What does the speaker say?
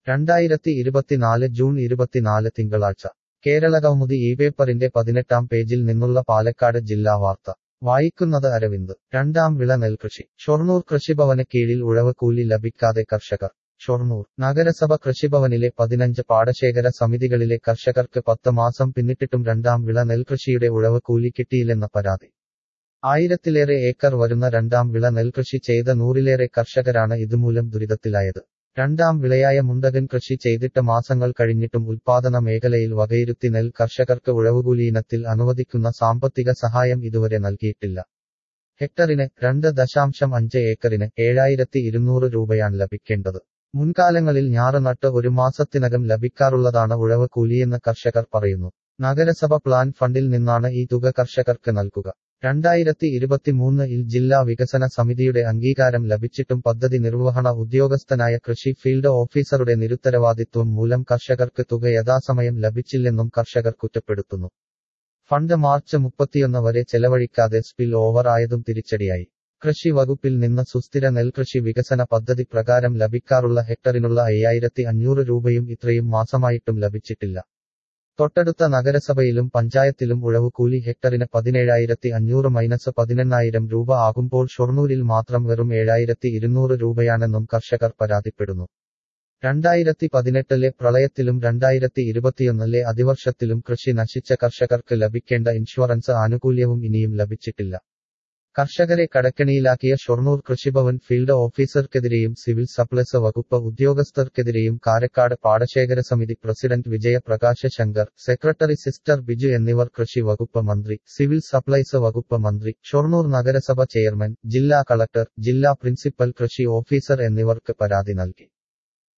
2024 June 24 തിങ്കളാഴ്ച കേരളകൗമുദി ഈ പേപ്പറിന്റെ 18-ാം പേജിൽ നിന്നുള്ള പാലക്കാട് ജില്ലാ വാർത്ത വായിക്കുന്നത് അരവിന്ദ്. രണ്ടാം വിള നെൽകൃഷി. ഷൊർണൂർ കൃഷിഭവന് കീഴിൽ ഉഴവ് കൂലി ലഭിക്കാതെ കർഷകർ. ഷൊർണൂർ നഗരസഭ കൃഷിഭവനിലെ 15 പാടശേഖര സമിതികളിലെ കർഷകർക്ക് 10 മാസം പിന്നിട്ടിട്ടും രണ്ടാം വിള നെൽകൃഷിയുടെ ഉഴവ് കൂലി കിട്ടിയില്ലെന്ന പരാതി. 1000-ലേറെ ഏക്കർ വരുന്ന രണ്ടാം വിള നെൽകൃഷി ചെയ്ത 100-ലേറെ കർഷകരാണ് ഇതുമൂലം ദുരിതത്തിലായത്. രണ്ടാം വിളയായ മുണ്ടകൻ കൃഷി ചെയ്തിട്ട് മാസങ്ങൾ കഴിഞ്ഞിട്ടും ഉൽപാദന മേഖലയിൽ വകയിരുത്തി നെൽ കർഷകർക്ക് ഉഴവുകൂലി ഇനത്തിൽ അനുവദിക്കുന്ന സാമ്പത്തിക സഹായം ഇതുവരെ നൽകിയിട്ടില്ല. ഹെക്ടറിന് 2.5 ഏക്കറിന് 7200 രൂപയാണ് ലഭിക്കേണ്ടത്. മുൻകാലങ്ങളിൽ ഞാറ് നട്ട് ഒരു മാസത്തിനകം ലഭിക്കാറുള്ളതാണ് ഉഴവ് കൂലിയെന്ന് കർഷകർ പറയുന്നു. നഗരസഭ പ്ലാൻ ഫണ്ടിൽ നിന്നാണ് ഈ തുക കർഷകർക്ക് നൽകുക. 2023-ൽ ജില്ലാ വികസന സമിതിയുടെ അംഗീകാരം ലഭിച്ചിട്ടും പദ്ധതി നിർവഹണ ഉദ്യോഗസ്ഥനായ കൃഷി ഫീൽഡ് ഓഫീസറുടെ നിരുത്തരവാദിത്വം മൂലം കർഷകർക്ക് തുക യഥാസമയം ലഭിച്ചില്ലെന്നും കർഷകർ കുറ്റപ്പെടുത്തുന്നു. ഫണ്ട് മാർച്ച് 31 വരെ ചെലവഴിക്കാതെ സ്പിൽ ഓവർ ആയതും തിരിച്ചടിയായി. കൃഷി വകുപ്പിൽ നിന്ന് സുസ്ഥിര നെൽകൃഷി വികസന പദ്ധതി പ്രകാരം ലഭിക്കാറുള്ള ഹെക്ടറിനുള്ള 5500 രൂപയും ഇത്രയും മാസമായിട്ടും ലഭിച്ചിട്ടില്ല. തൊട്ടടുത്ത നഗരസഭയിലും പഞ്ചായത്തിലും ഉഴവുകൂലി ഹെക്ടറിന് 17,500-18,000 രൂപ ആകുമ്പോൾ ഷൊർണൂരിൽ മാത്രം വെറും 7200 രൂപയാണെന്നും കർഷകർ പരാതിപ്പെടുന്നു. 2018-ലെ പ്രളയത്തിലും 2021-ലെ അതിവർഷത്തിലും കൃഷി നശിച്ച കർഷകർക്ക് ലഭിക്കേണ്ട ഇൻഷുറൻസ് ആനുകൂല്യവും ഇനിയും ലഭിച്ചിട്ടില്ല. കർഷകരെ കടക്കെണിയിലാക്കിയ ഷൊർണൂർ കൃഷിഭവൻ ഫീൽഡ് ഓഫീസർക്കെതിരെയും സിവിൽ സപ്ലൈസ് വകുപ്പ് ഉദ്യോഗസ്ഥർക്കെതിരെയും കാരക്കാട് പാടശേഖര സമിതി president Vijayaprakash Shankar, secretary sister Biju എന്നിവർ കൃഷി വകുപ്പ് മന്ത്രി, സിവിൽ സപ്ലൈസ് വകുപ്പ് മന്ത്രി, ഷൊർണൂർ നഗരസഭ ചെയർമാൻ, ജില്ലാ കളക്ടർ, ജില്ലാ പ്രിൻസിപ്പൽ കൃഷി ഓഫീസർ എന്നിവർക്ക് പരാതി നൽകി.